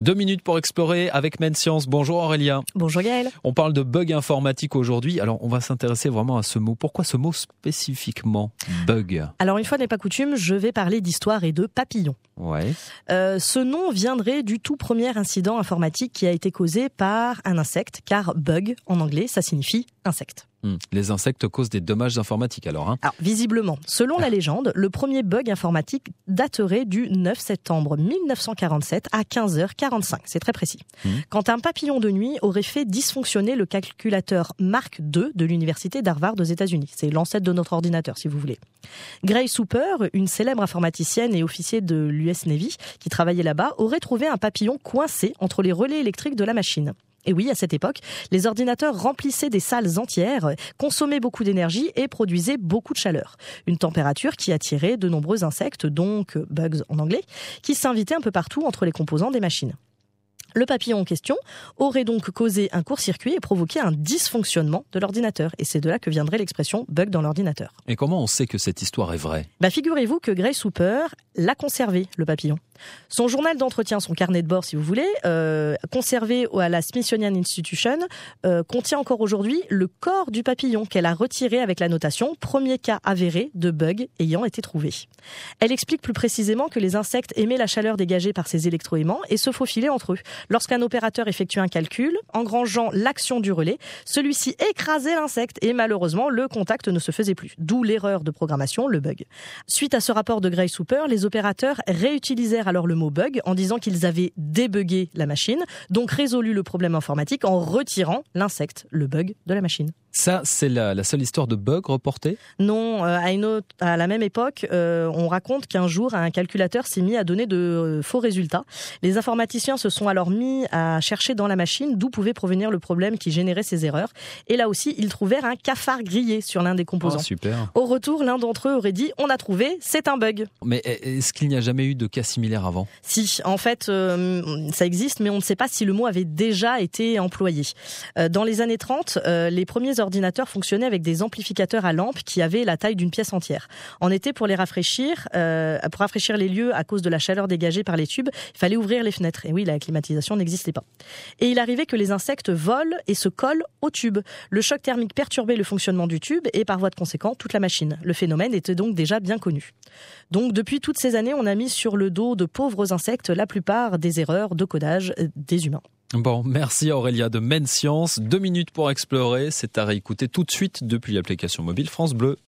2 minutes pour explorer avec Menscience. Bonjour Aurélia. Bonjour Gaël. On parle de bug informatique aujourd'hui. Alors on va s'intéresser vraiment à ce mot. Pourquoi ce mot spécifiquement, bug ? Alors une fois n'est pas coutume, je vais parler d'histoire et de papillons. Ouais. Ce nom viendrait du tout premier incident informatique qui a été causé par un insecte, car bug en anglais ça signifie insecte. Les insectes causent des dommages informatiques alors. Alors visiblement, selon la légende, le premier bug informatique daterait du 9 septembre 1947 à 15h45, c'est très précis. Quand un papillon de nuit aurait fait dysfonctionner le calculateur Mark II de l'université d'Harvard aux États-Unis. C'est l'ancêtre de notre ordinateur si vous voulez. Grace Hopper, une célèbre informaticienne et officier de l'US Navy qui travaillait là-bas, aurait trouvé un papillon coincé entre les relais électriques de la machine. Et oui, à cette époque, les ordinateurs remplissaient des salles entières, consommaient beaucoup d'énergie et produisaient beaucoup de chaleur. Une température qui attirait de nombreux insectes, donc bugs en anglais, qui s'invitaient un peu partout entre les composants des machines. Le papillon en question aurait donc causé un court-circuit et provoqué un dysfonctionnement de l'ordinateur. Et c'est de là que viendrait l'expression bug dans l'ordinateur. Et comment on sait que cette histoire est vraie ? Figurez-vous que Grace Hopper l'a conservé, le papillon. Son journal d'entretien, son carnet de bord si vous voulez, conservé à la Smithsonian Institution, contient encore aujourd'hui le corps du papillon qu'elle a retiré avec la notation « Premier cas avéré de bug ayant été trouvé ». Elle explique plus précisément que les insectes aimaient la chaleur dégagée par ces électroaimants et se faufilaient entre eux. Lorsqu'un opérateur effectuait un calcul, engrangeant l'action du relais, celui-ci écrasait l'insecte et malheureusement le contact ne se faisait plus. D'où l'erreur de programmation, le bug. Suite à ce rapport de Grace Hopper, les opérateurs réutilisèrent alors le mot bug en disant qu'ils avaient débugué la machine, donc résolu le problème informatique en retirant l'insecte, le bug de la machine. Ça, c'est la seule histoire de bug reportée ? Non, à la même époque, on raconte qu'un jour, un calculateur s'est mis à donner de faux résultats. Les informaticiens se sont alors mis à chercher dans la machine d'où pouvait provenir le problème qui générait ces erreurs. Et là aussi, ils trouvèrent un cafard grillé sur l'un des composants. Oh, super. Au retour, l'un d'entre eux aurait dit « On a trouvé, c'est un bug ». Mais est-ce qu'il n'y a jamais eu de cas similaire avant ? Si, en fait, ça existe, mais on ne sait pas si le mot avait déjà été employé. Dans les années 30, les premiers ordinateurs fonctionnaient avec des amplificateurs à lampe qui avaient la taille d'une pièce entière. En été, pour rafraîchir les lieux à cause de la chaleur dégagée par les tubes, il fallait ouvrir les fenêtres. Et oui, la climatisation n'existait pas. Et il arrivait que les insectes volent et se collent au tube. Le choc thermique perturbait le fonctionnement du tube et par voie de conséquent, toute la machine. Le phénomène était donc déjà bien connu. Donc depuis toutes ces années, on a mis sur le dos de pauvres insectes la plupart des erreurs de codage des humains. Bon, merci Aurélia de Menscience. 2 minutes pour explorer, c'est à réécouter tout de suite depuis l'application mobile France Bleu.